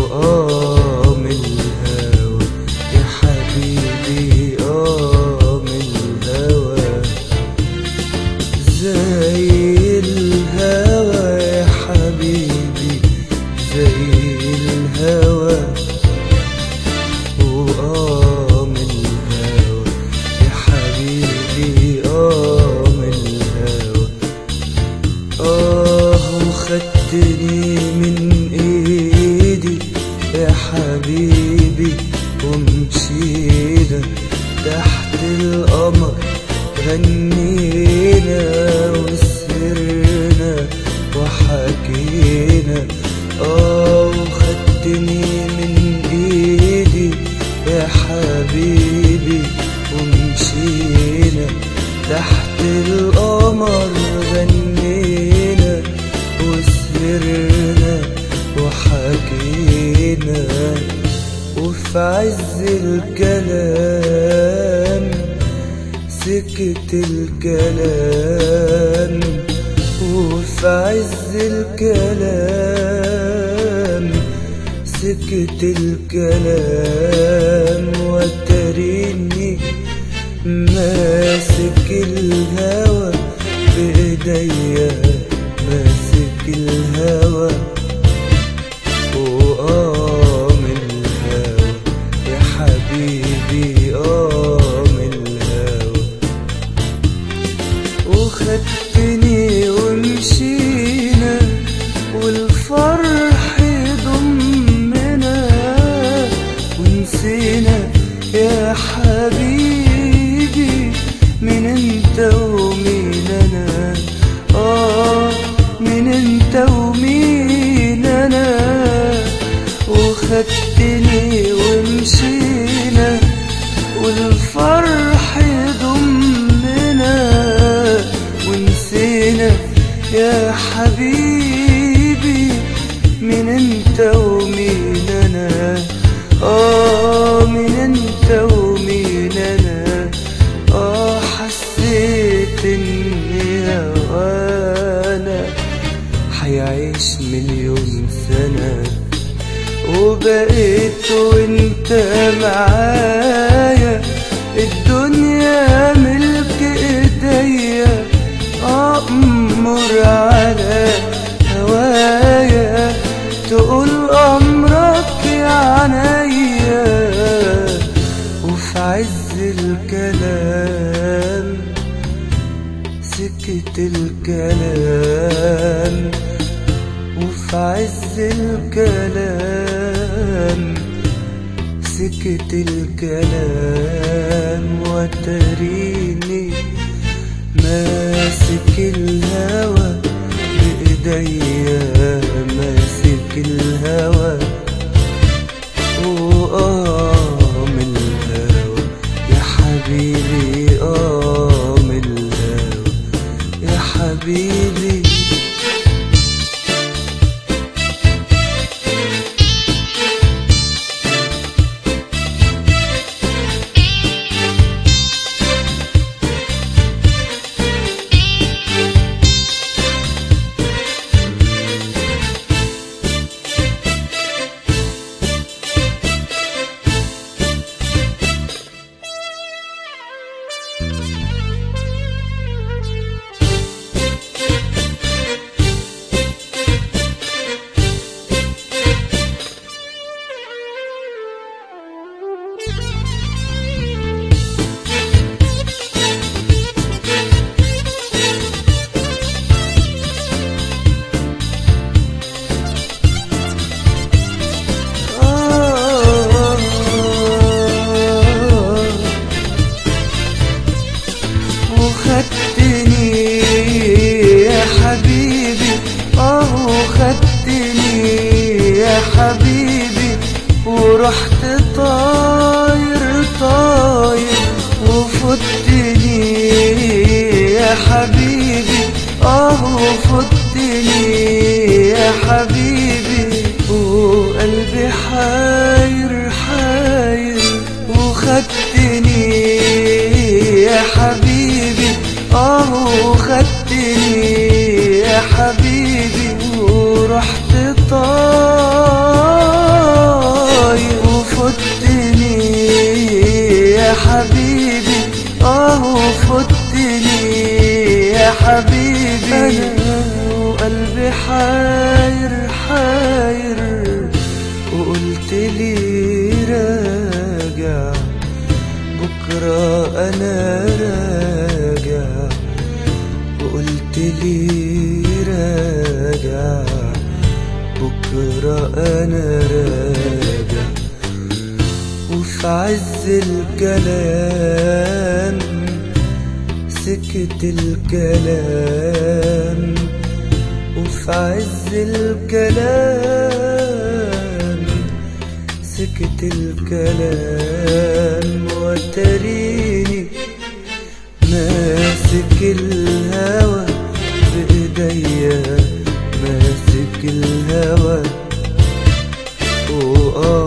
من الهوى يا حبيبي، من الهوى زي الهوى يا حبيبي، زي الهوى من الهوى يا حبيبي، من الهوى وخدتني من ايدي يا حبيبي ومشينا تحت القمر، غنينا وسهرنا وحكينا. وخدتني من ايدي يا حبيبي ومشينا تحت القمر، غنينا وسهرنا وحكينا. وفي عز الكلام سكت الكلام، وفي عز الكلام سكت الكلام، وتريني ماسك الهوى بإيديا، ماسك الهوى من الهوى يا حبيبي، من الهوى وخدتني ومشينا والفرح ضمنا ونسينا يا حبيبي من انت ومين انا. من انت ومين انا. وخدتني ومشينا والفرح ضمنا ونسينا يا حبيبي من انت ومين انا. من انت ومين انا. حسيت اني هوانا حيعيش مليون سنة، وبقيت وانت معايا الدنيا ملك ايديا. أأمر على هوايا تقول أمرك يا عينيا. وفي عز الكلام سكت الكلام، وفي عز الكلام سكت الكلام، وتريني ماسك الهوى بإيديا، ماسك الهوى من الهوى يا حبيبي، من الهوى يا حبيبي. خدتني يا حبيبي، خدتني يا حبيبي ورحت طاير طاير. وفتني يا حبيبي، وفتني يا حبيبي وقلبي حاير حاير. وخدتني يا حبيبي، خدتني يا حبيبي ورحت طاير قلت لي راجع بكرة أنا راجع، وقلت لي راجع بكرة أنا راجع. وفي عز الكلام سكت الكلام، وفي عز الكلام سكت الكلام، وتريني ماسك الهوى بإيديا، ماسك الهوى